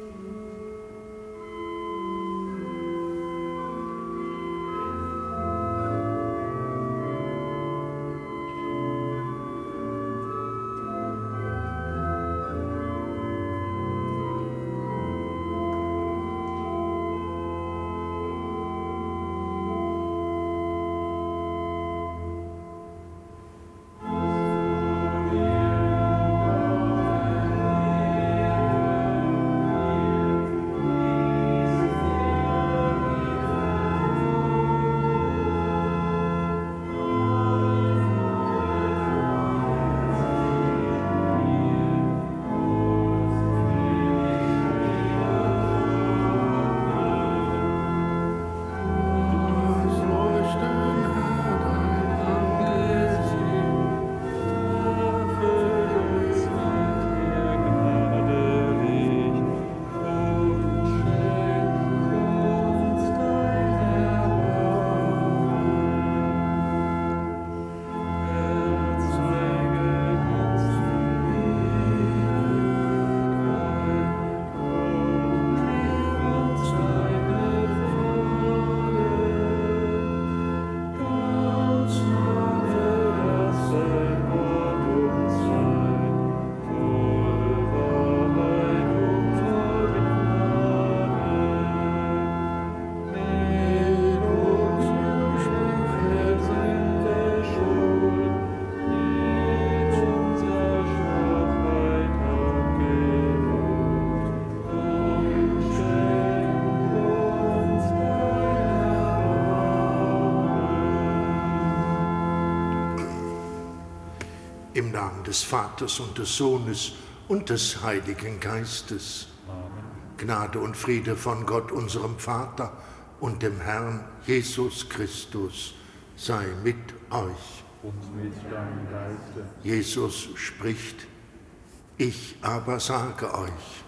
Im Namen des Vaters und des Sohnes und des Heiligen Geistes. Amen. Gnade und Friede von Gott, unserem Vater und dem Herrn Jesus Christus, sei mit euch. Und mit deinem Geiste. Jesus spricht: Ich aber sage euch.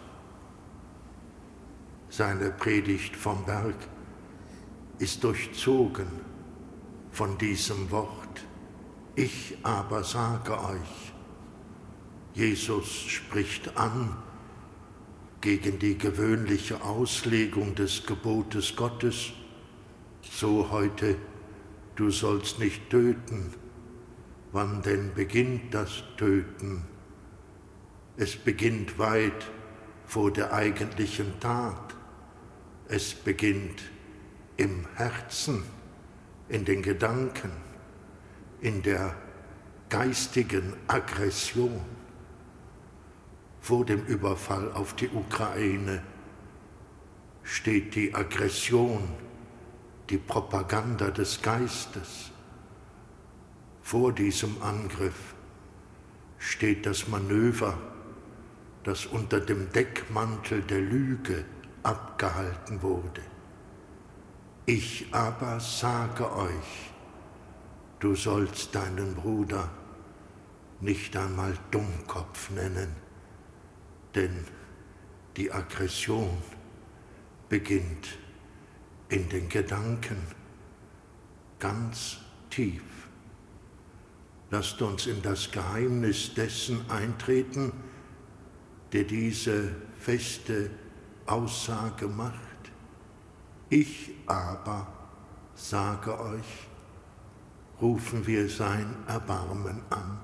Seine Predigt vom Berg ist durchzogen von diesem Wort: Ich aber sage euch. Jesus spricht an gegen die gewöhnliche Auslegung des Gebotes Gottes, so heute: Du sollst nicht töten. Wann denn beginnt das Töten? Es beginnt weit vor der eigentlichen Tat. Es beginnt im Herzen, in den Gedanken, in der geistigen Aggression. Vor dem Überfall auf die Ukraine steht die Aggression, die Propaganda des Geistes. Vor diesem Angriff steht das Manöver, das unter dem Deckmantel der Lüge abgehalten wurde. Ich aber sage euch, du sollst deinen Bruder nicht einmal Dummkopf nennen, denn die Aggression beginnt in den Gedanken, ganz tief. Lasst uns in das Geheimnis dessen eintreten, der diese feste Aussage macht. Ich aber sage euch, rufen wir sein Erbarmen an.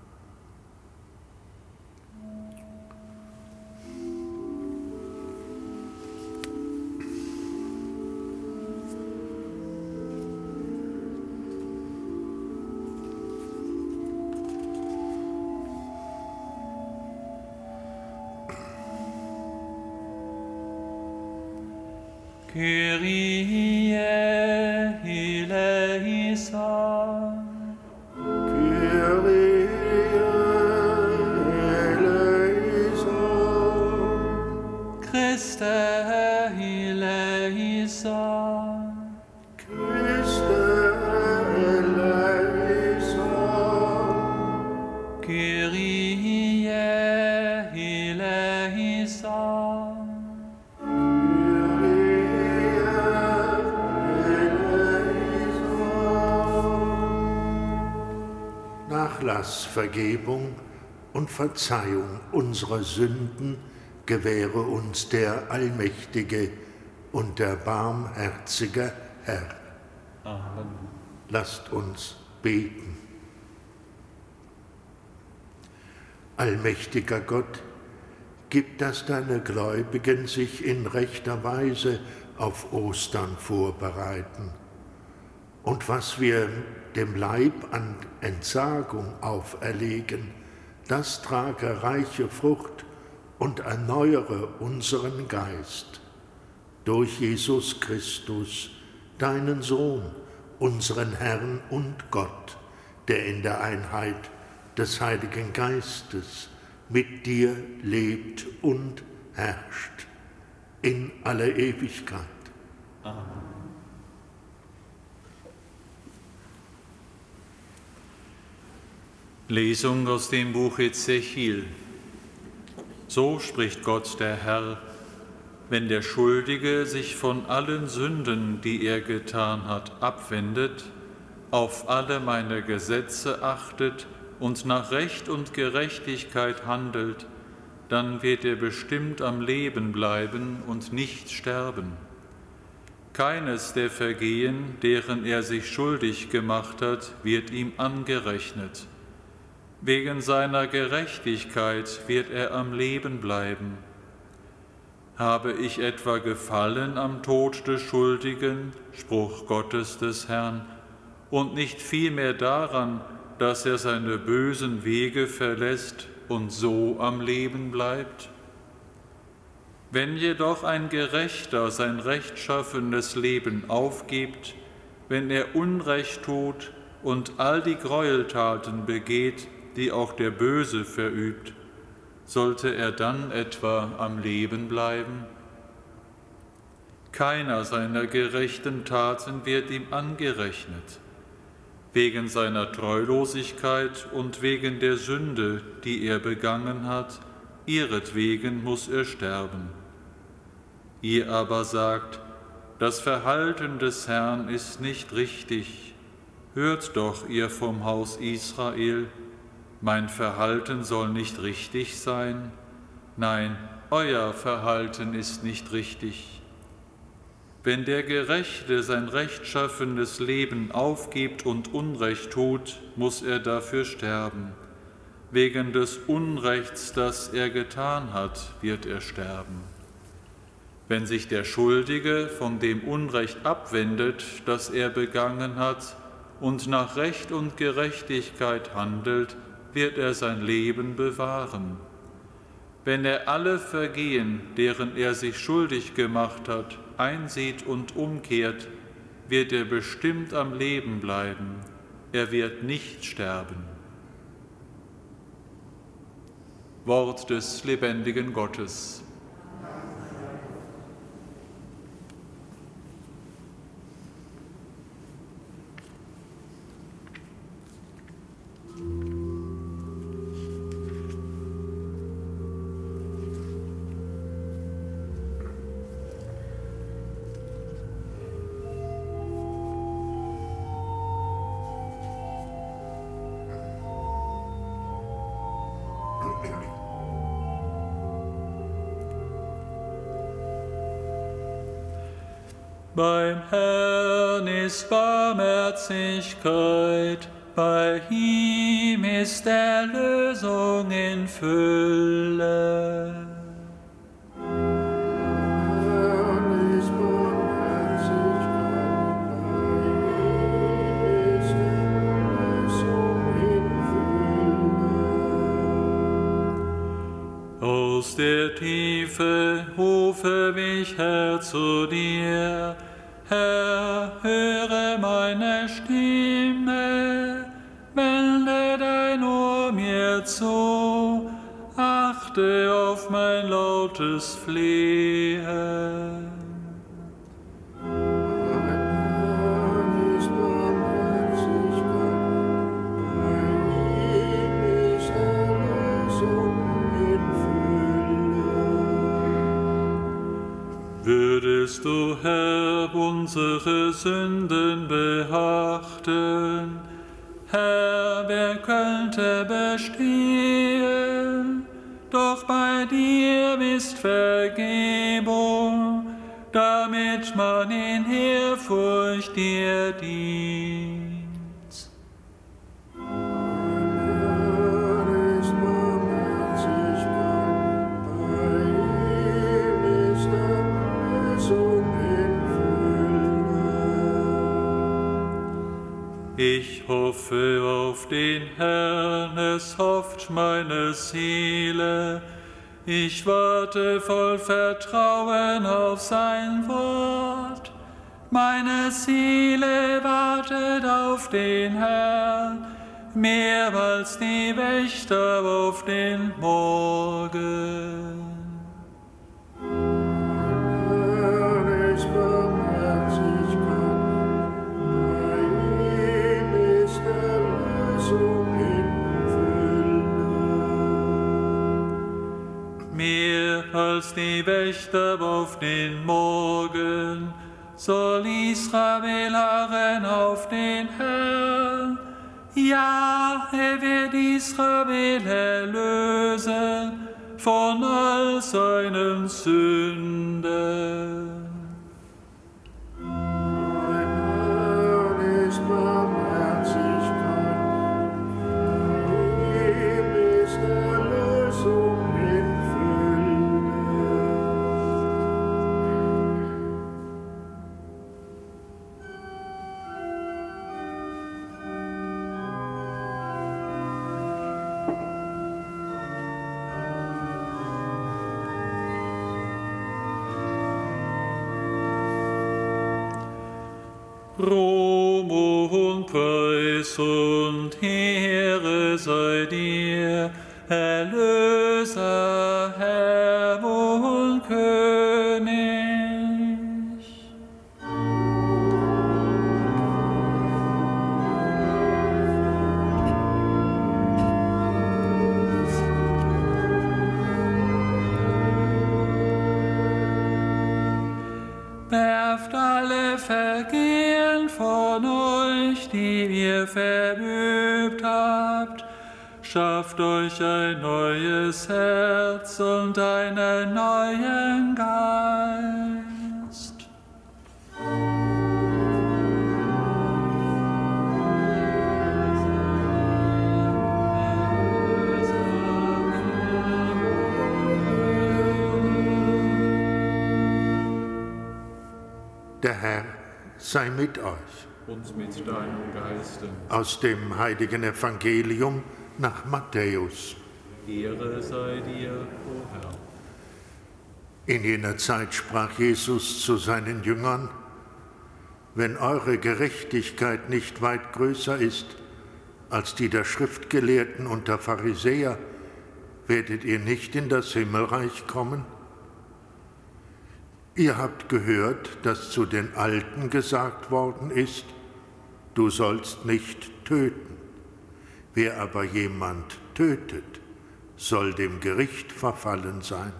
Kyrie eleison. Kyrie eleison. Christe eleison. Christe eleison. Kyrie eleison. Nachlass, Vergebung und Verzeihung unserer Sünden gewähre uns der allmächtige und der barmherzige Herr. Amen. Lasst uns beten. Allmächtiger Gott, gib, dass deine Gläubigen sich in rechter Weise auf Ostern vorbereiten. Und was wir dem Leib an Entsagung auferlegen, das trage reiche Frucht und erneuere unseren Geist. Durch Jesus Christus, deinen Sohn, unseren Herrn und Gott, der in der Einheit des Heiligen Geistes mit dir lebt und herrscht in alle Ewigkeit. Amen. Lesung aus dem Buch Ezechiel. So spricht Gott der Herr: Wenn der Schuldige sich von allen Sünden, die er getan hat, abwendet, auf alle meine Gesetze achtet und nach Recht und Gerechtigkeit handelt, dann wird er bestimmt am Leben bleiben und nicht sterben. Keines der Vergehen, deren er sich schuldig gemacht hat, wird ihm angerechnet. Wegen seiner Gerechtigkeit wird er am Leben bleiben. Habe ich etwa Gefallen am Tod des Schuldigen, Spruch Gottes des Herrn, und nicht vielmehr daran, dass er seine bösen Wege verlässt und so am Leben bleibt? Wenn jedoch ein Gerechter sein rechtschaffenes Leben aufgibt, wenn er Unrecht tut und all die Gräueltaten begeht, die auch der Böse verübt, sollte er dann etwa am Leben bleiben? Keiner seiner gerechten Taten wird ihm angerechnet. Wegen seiner Treulosigkeit und wegen der Sünde, die er begangen hat, ihretwegen muss er sterben. Ihr aber sagt, das Verhalten des Herrn ist nicht richtig. Hört doch, ihr vom Haus Israel, mein Verhalten soll nicht richtig sein? Nein, euer Verhalten ist nicht richtig. Wenn der Gerechte sein rechtschaffenes Leben aufgibt und Unrecht tut, muss er dafür sterben. Wegen des Unrechts, das er getan hat, wird er sterben. Wenn sich der Schuldige von dem Unrecht abwendet, das er begangen hat, und nach Recht und Gerechtigkeit handelt, wird er sein Leben bewahren. Wenn er alle Vergehen, deren er sich schuldig gemacht hat, einsieht und umkehrt, wird er bestimmt am Leben bleiben. Er wird nicht sterben. Wort des lebendigen Gottes. Beim Herrn ist Barmherzigkeit, bei ihm ist Erlösung in Fülle. Aus der Tiefe rufe mich, Herr, zu dir. Herr, höre meine Stimme, wende dein Ohr mir zu, achte auf mein lautes Flehen. Würdest du, Herr, unsere Sünden beachten? Herr, wer könnte bestehen? Doch bei dir ihm ist Vergebung, damit man in Ehrfurcht dir dient. Ich hoffe auf den Herrn, es hofft meine Seele. Ich warte voll Vertrauen auf sein Wort. Meine Seele wartet auf den Herrn, mehr als die Wächter auf den Morgen. Mehr als die Wächter auf den Morgen soll Israel harren auf den Herrn. Ja, er wird Israel erlösen von all seinen Sünden. Ruhm und Preis und Ehre sei dir, Erlöser, Herr und König. Werft alle Vergehen von euch, die ihr verübt habt. Schafft euch ein neues Herz und einen neuen Geist. Der Herr sei mit euch. Und mit deinem Geiste. Aus dem heiligen Evangelium nach Matthäus. Ehre sei dir, o Herr. In jener Zeit sprach Jesus zu seinen Jüngern: Wenn eure Gerechtigkeit nicht weit größer ist als die der Schriftgelehrten und der Pharisäer, werdet ihr nicht in das Himmelreich kommen? Ihr habt gehört, dass zu den Alten gesagt worden ist: Du sollst nicht töten. Wer aber jemand tötet, soll dem Gericht verfallen sein.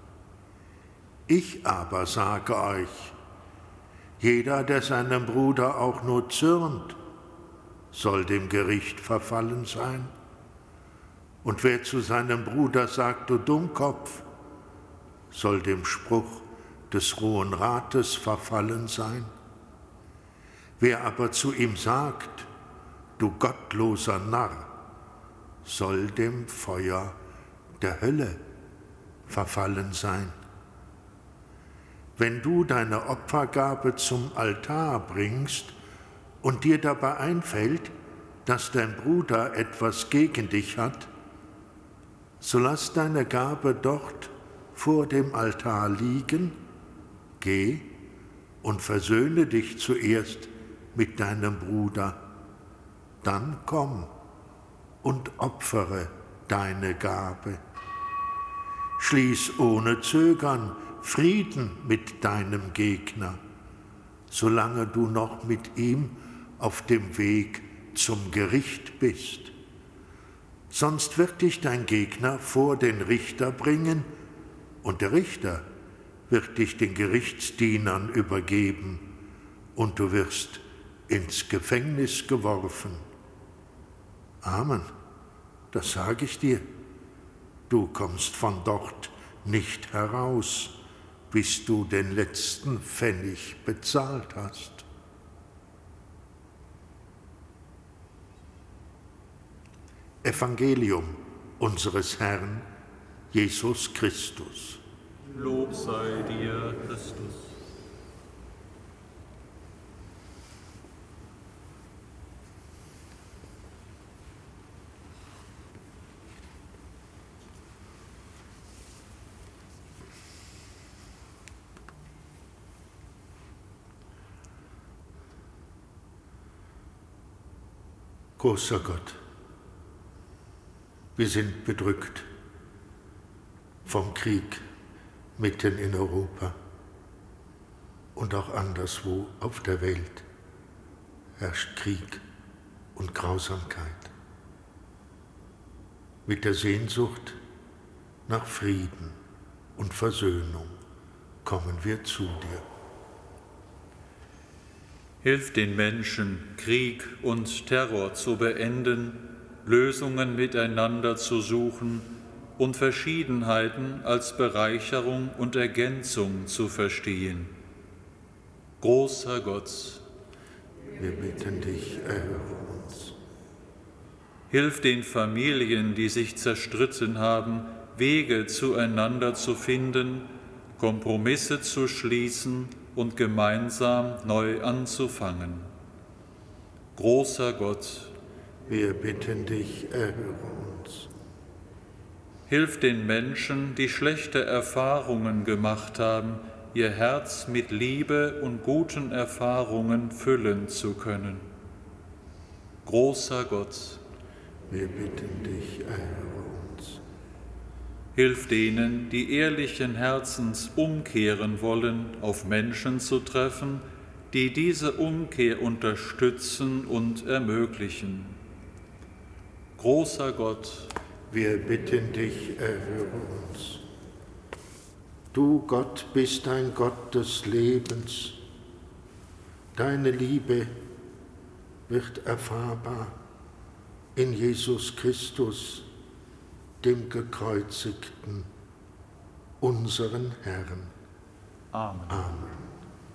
Ich aber sage euch, jeder, der seinem Bruder auch nur zürnt, soll dem Gericht verfallen sein. Und wer zu seinem Bruder sagt, du Dummkopf, soll dem Spruch des Hohen Rates verfallen sein. Wer aber zu ihm sagt, du gottloser Narr, soll dem Feuer der Hölle verfallen sein. Wenn du deine Opfergabe zum Altar bringst und dir dabei einfällt, dass dein Bruder etwas gegen dich hat, so lass deine Gabe dort vor dem Altar liegen, geh und versöhne dich zuerst mit deinem Bruder, dann komm und opfere deine Gabe. Schließ ohne Zögern Frieden mit deinem Gegner, solange du noch mit ihm auf dem Weg zum Gericht bist. Sonst wird dich dein Gegner vor den Richter bringen, und der Richter wird dich den Gerichtsdienern übergeben, und du wirst ins Gefängnis geworfen. Amen, das sage ich dir. Du kommst von dort nicht heraus, bis du den letzten Pfennig bezahlt hast. Evangelium unseres Herrn Jesus Christus. Lob sei dir, Christus. Großer Gott, wir sind bedrückt vom Krieg mitten in Europa und auch anderswo auf der Welt herrscht Krieg und Grausamkeit. Mit der Sehnsucht nach Frieden und Versöhnung kommen wir zu dir. Hilf den Menschen, Krieg und Terror zu beenden, Lösungen miteinander zu suchen und Verschiedenheiten als Bereicherung und Ergänzung zu verstehen. Großer Gott, wir bitten dich, erhöre uns. Hilf den Familien, die sich zerstritten haben, Wege zueinander zu finden, Kompromisse zu schließen und gemeinsam neu anzufangen. Großer Gott, wir bitten dich, erhöre uns. Hilf den Menschen, die schlechte Erfahrungen gemacht haben, ihr Herz mit Liebe und guten Erfahrungen füllen zu können. Großer Gott, wir bitten dich, erhöre uns. Hilf denen, die ehrlichen Herzens umkehren wollen, auf Menschen zu treffen, die diese Umkehr unterstützen und ermöglichen. Großer Gott, wir bitten dich, erhöre uns. Du, Gott, bist ein Gott des Lebens. Deine Liebe wird erfahrbar in Jesus Christus, dem Gekreuzigten, unseren Herrn. Amen. Amen.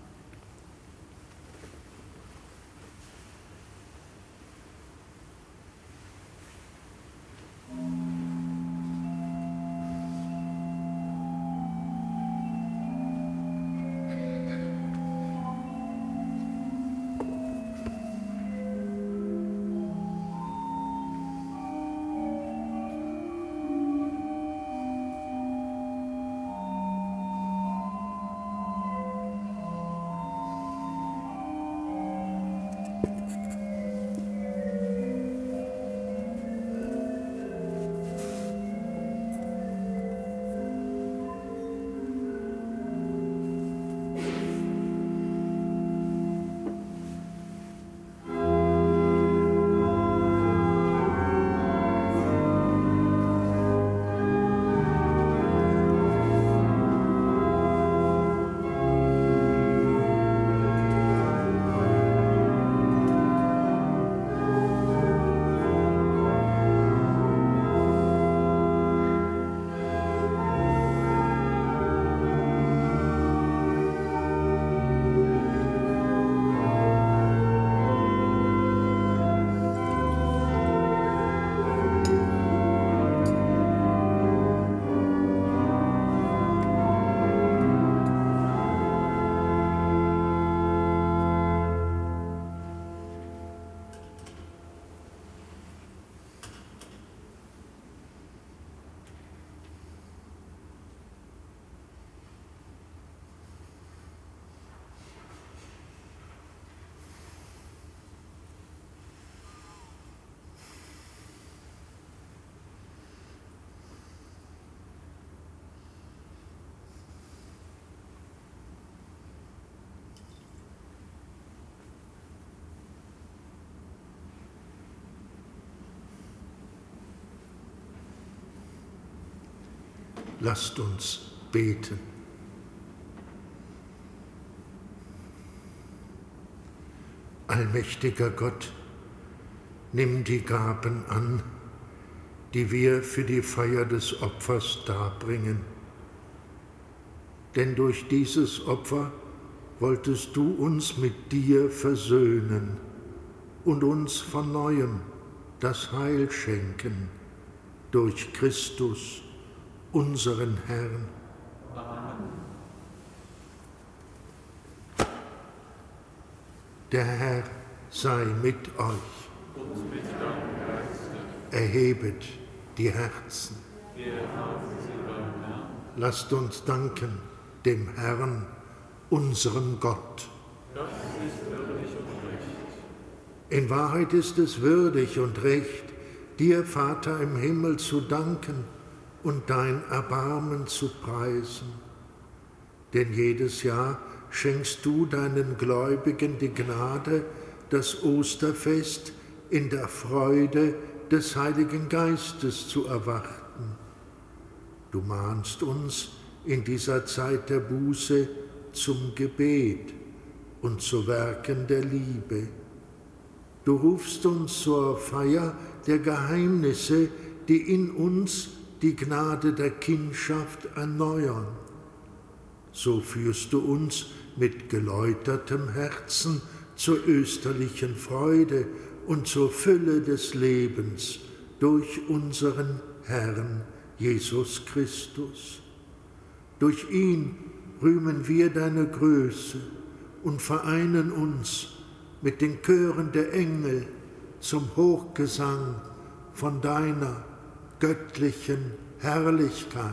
Lasst uns beten. Allmächtiger Gott, nimm die Gaben an, die wir für die Feier des Opfers darbringen, denn durch dieses Opfer wolltest du uns mit dir versöhnen und uns von neuem das Heil schenken durch Christus, unseren Herrn. Amen. Der Herr sei mit euch. Und mit deinem Geiste. Erhebet die Herzen. Wir haben sie beim Herrn. Lasst uns danken dem Herrn, unserem Gott. Das ist würdig und recht. In Wahrheit ist es würdig und recht, dir, Vater im Himmel, zu danken und dein Erbarmen zu preisen. Denn jedes Jahr schenkst du deinen Gläubigen die Gnade, das Osterfest in der Freude des Heiligen Geistes zu erwarten. Du mahnst uns in dieser Zeit der Buße zum Gebet und zu Werken der Liebe. Du rufst uns zur Feier der Geheimnisse, die in uns die Gnade der Kindschaft erneuern. So führst du uns mit geläutertem Herzen zur österlichen Freude und zur Fülle des Lebens durch unseren Herrn Jesus Christus. Durch ihn rühmen wir deine Größe und vereinen uns mit den Chören der Engel zum Hochgesang von deiner göttlichen Herrlichkeit.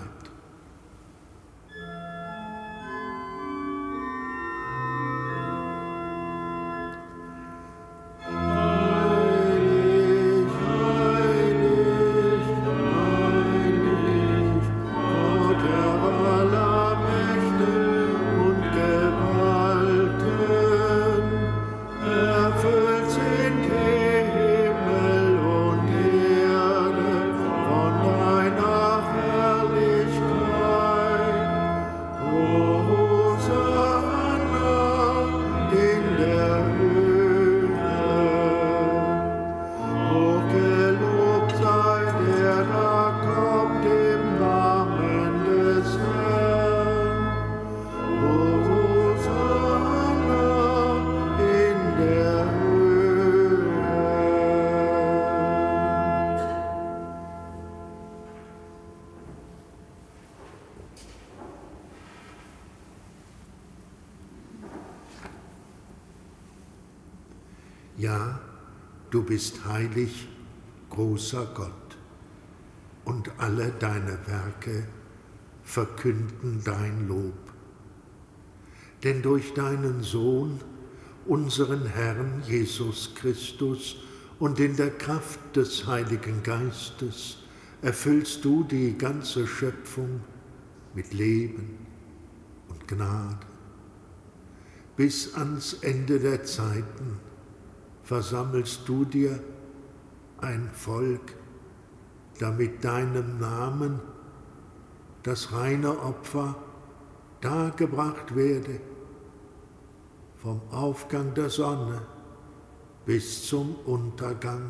Ja, du bist heilig, großer Gott, und alle deine Werke verkünden dein Lob. Denn durch deinen Sohn, unseren Herrn Jesus Christus, und in der Kraft des Heiligen Geistes erfüllst du die ganze Schöpfung mit Leben und Gnade. Bis ans Ende der Zeiten versammelst du dir ein Volk, damit deinem Namen das reine Opfer dargebracht werde, vom Aufgang der Sonne bis zum Untergang.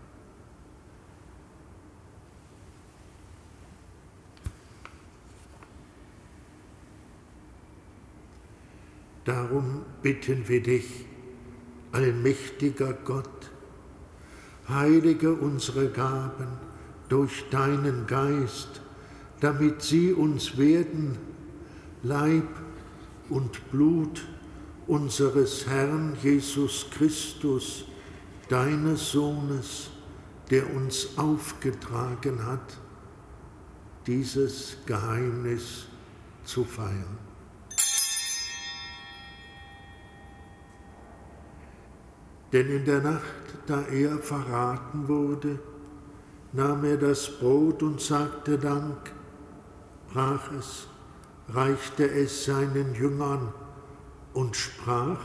Darum bitten wir dich, allmächtiger Gott, heilige unsere Gaben durch deinen Geist, damit sie uns werden, Leib und Blut unseres Herrn Jesus Christus, deines Sohnes, der uns aufgetragen hat, dieses Geheimnis zu feiern. Denn in der Nacht, da er verraten wurde, nahm er das Brot und sagte Dank, brach es, reichte es seinen Jüngern und sprach: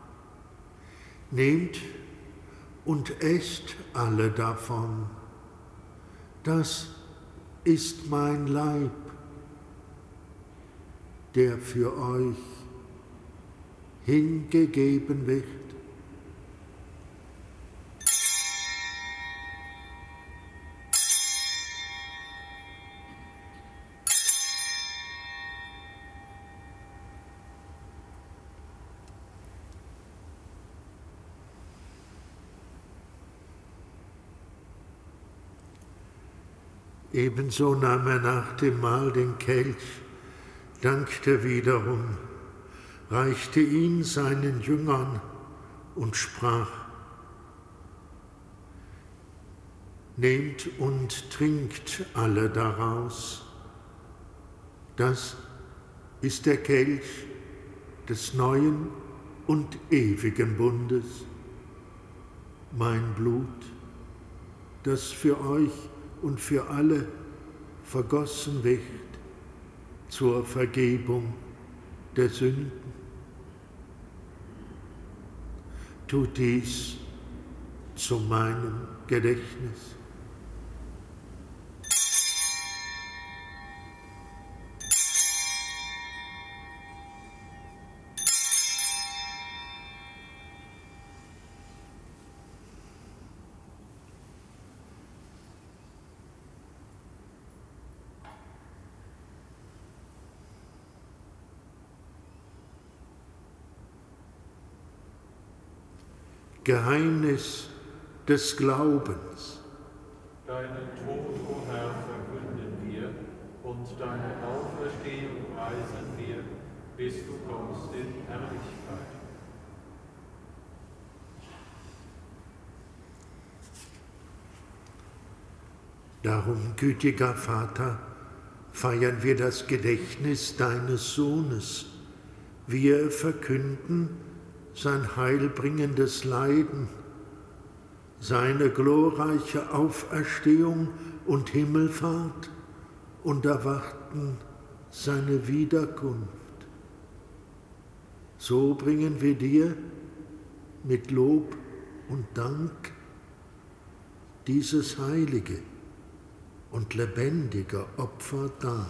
Nehmt und esst alle davon, das ist mein Leib, der für euch hingegeben wird. Ebenso nahm er nach dem Mahl den Kelch, dankte wiederum, reichte ihn seinen Jüngern und sprach: Nehmt und trinkt alle daraus. Das ist der Kelch des neuen und ewigen Bundes, mein Blut, das für euch und für alle vergossen wird zur Vergebung der Sünden. Tut dies zu meinem Gedächtnis. Geheimnis des Glaubens. Deinen Tod, o Herr, verkünden wir, und deine Auferstehung preisen wir, bis du kommst in Herrlichkeit. Darum, gütiger Vater, feiern wir das Gedächtnis deines Sohnes. Wir verkünden sein heilbringendes Leiden, seine glorreiche Auferstehung und Himmelfahrt und erwarten seine Wiederkunft. So bringen wir dir mit Lob und Dank dieses heilige und lebendige Opfer dar.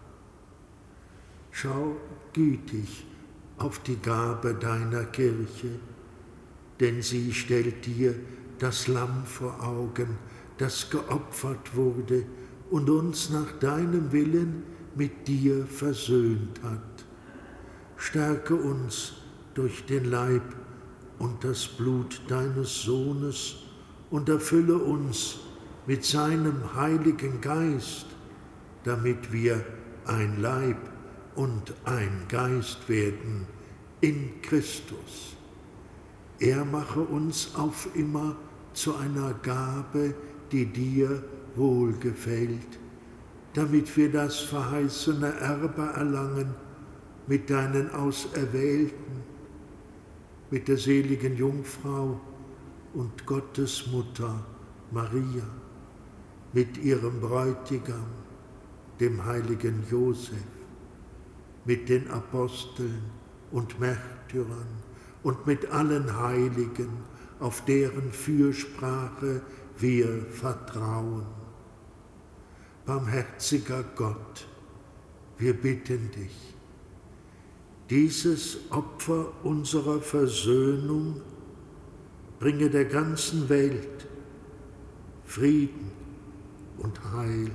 Schau gütig auf die Gabe deiner Kirche, denn sie stellt dir das Lamm vor Augen, das geopfert wurde und uns nach deinem Willen mit dir versöhnt hat. Stärke uns durch den Leib und das Blut deines Sohnes und erfülle uns mit seinem Heiligen Geist, damit wir ein Leib und ein Geist werden in Christus. Er mache uns auf immer zu einer Gabe, die dir wohlgefällt, damit wir das verheißene Erbe erlangen mit deinen Auserwählten, mit der seligen Jungfrau und Gottes Mutter Maria, mit ihrem Bräutigam, dem heiligen Josef, mit den Aposteln und Märtyrern und mit allen Heiligen, auf deren Fürsprache wir vertrauen. Barmherziger Gott, wir bitten dich, dieses Opfer unserer Versöhnung bringe der ganzen Welt Frieden und Heil.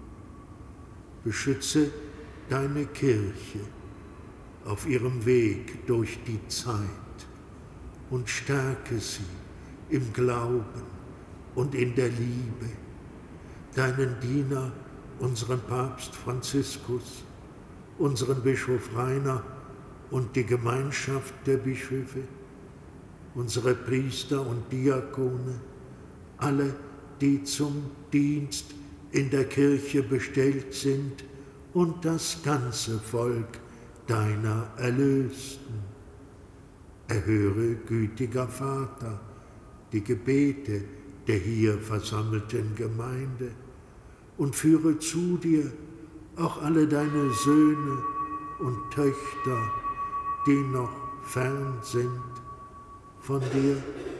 Beschütze deine Kirche auf ihrem Weg durch die Zeit und stärke sie im Glauben und in der Liebe. Deinen Diener, unseren Papst Franziskus, unseren Bischof Rainer und die Gemeinschaft der Bischöfe, unsere Priester und Diakone, alle, die zum Dienst in der Kirche bestellt sind, und das ganze Volk deiner Erlösten. Erhöre, gütiger Vater, die Gebete der hier versammelten Gemeinde und führe zu dir auch alle deine Söhne und Töchter, die noch fern sind von dir.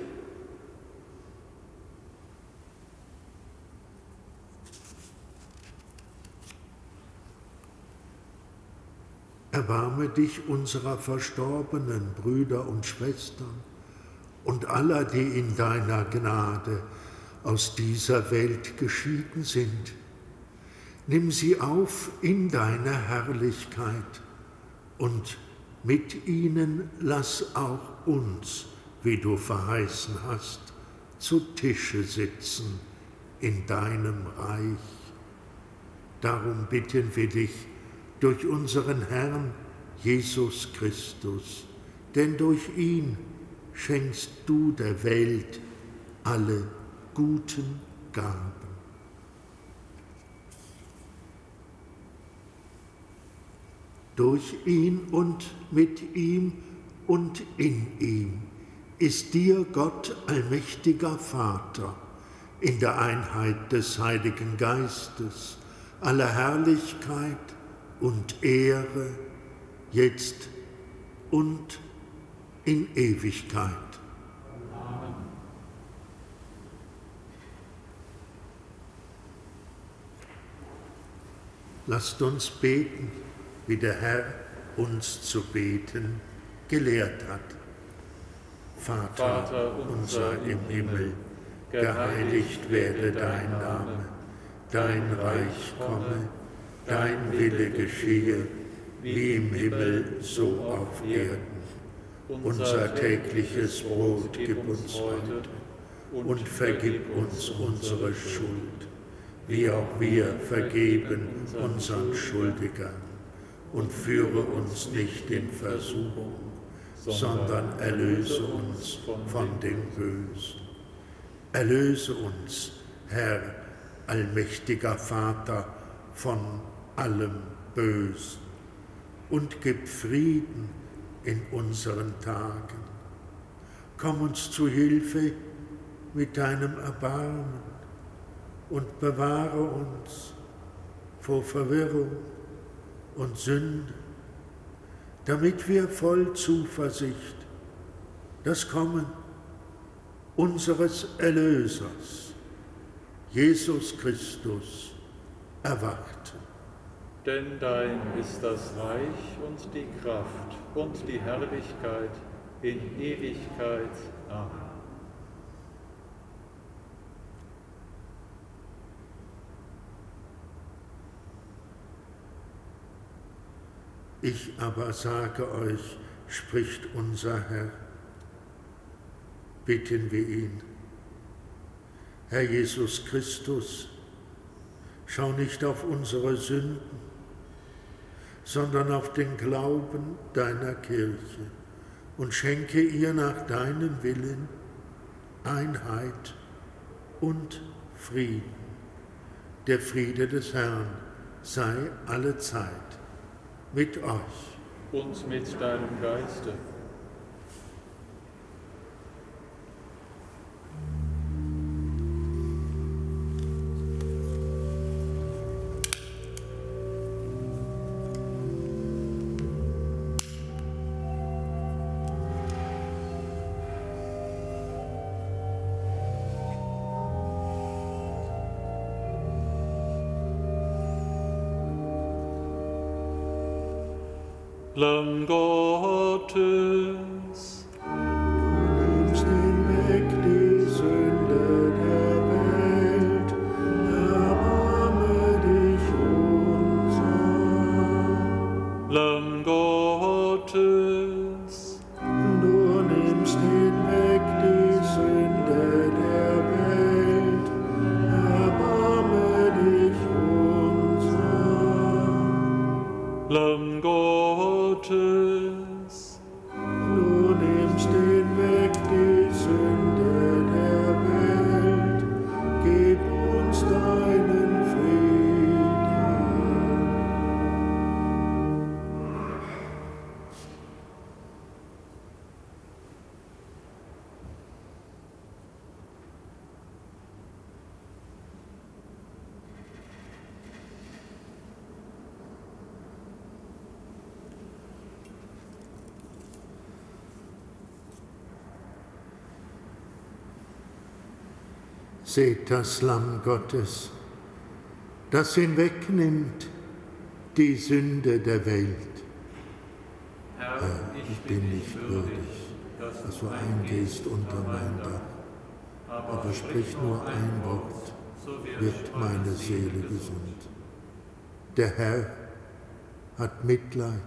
Erbarme dich unserer verstorbenen Brüder und Schwestern und aller, die in deiner Gnade aus dieser Welt geschieden sind. Nimm sie auf in deine Herrlichkeit und mit ihnen lass auch uns, wie du verheißen hast, zu Tische sitzen in deinem Reich. Darum bitten wir dich durch unseren Herrn Jesus Christus, denn durch ihn schenkst du der Welt alle guten Gaben. Durch ihn und mit ihm und in ihm ist dir Gott, allmächtiger Vater, in der Einheit des Heiligen Geistes, aller Herrlichkeit und Ehre, jetzt und in Ewigkeit. Amen. Lasst uns beten, wie der Herr uns zu beten gelehrt hat. Vater unser im Himmel, geheiligt werde dein Name, dein Reich komme, dein Wille geschehe, wie im Himmel, so auf Erden. Unser tägliches Brot gib uns heute und vergib uns unsere Schuld, wie auch wir vergeben unseren Schuldigern. Und führe uns nicht in Versuchung, sondern erlöse uns von dem Bösen. Erlöse uns, Herr, allmächtiger Vater, von allem Bösen und gib Frieden in unseren Tagen. Komm uns zu Hilfe mit deinem Erbarmen und bewahre uns vor Verwirrung und Sünde, damit wir voll Zuversicht das Kommen unseres Erlösers, Jesus Christus, erwarten. Denn dein ist das Reich und die Kraft und die Herrlichkeit in Ewigkeit. Amen. Ich aber sage euch, spricht unser Herr, bitten wir ihn. Herr Jesus Christus, schau nicht auf unsere Sünden, sondern auf den Glauben deiner Kirche und schenke ihr nach deinem Willen Einheit und Frieden. Der Friede des Herrn sei allezeit mit euch. Und mit deinem Geiste. Lamm Gottes, Du nimmst hinweg die Sünde der Welt, erbarme dich unser. Lamm Gottes, Du nimmst hinweg die Sünde der Welt, erbarme dich unser. Lamm Gottes, Du nimmst hinweg die Sünde der Welt, gib uns deinen Frieden. Seht das Lamm Gottes, das hinwegnimmt die Sünde der Welt. Herr, Ich bin nicht würdig, dass du eingehst unter mein Dach, aber sprich nur ein Wort, wird meine Seele gesund. Der Herr hat Mitleid.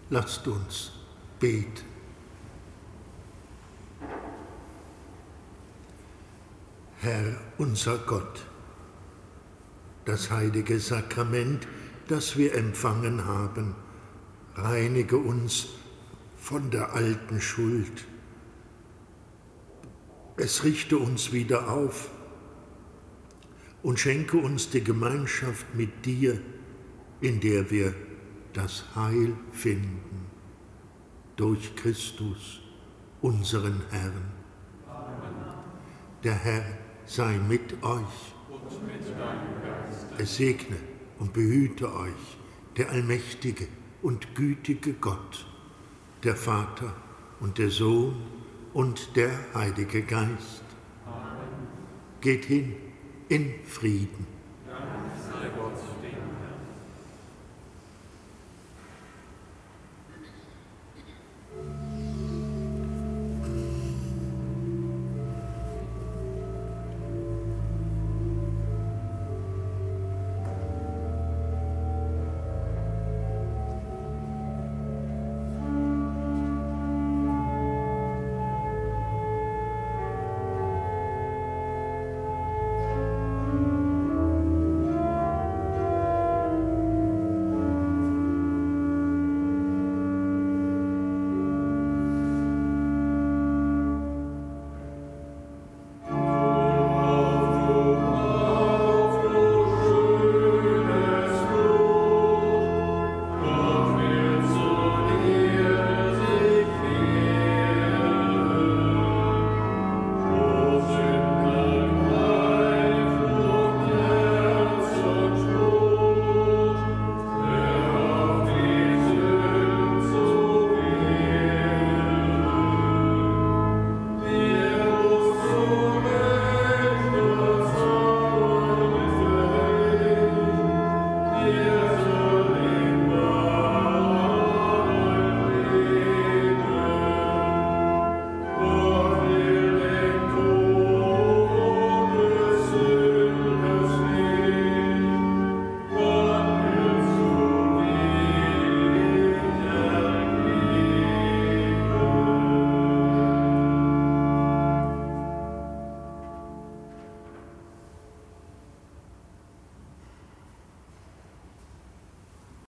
Lasst uns beten. Herr unser Gott, das heilige Sakrament, das wir empfangen haben, reinige uns von der alten Schuld. Es richte uns wieder auf und schenke uns die Gemeinschaft mit dir, in der wir das Heil finden. Durch Christus, unseren Herrn. Amen. Der Herr sei mit euch. Und mit deinem Geist. Es segne und behüte euch der allmächtige und gütige Gott, der Vater und der Sohn und der Heilige Geist. Amen. Geht hin in Frieden.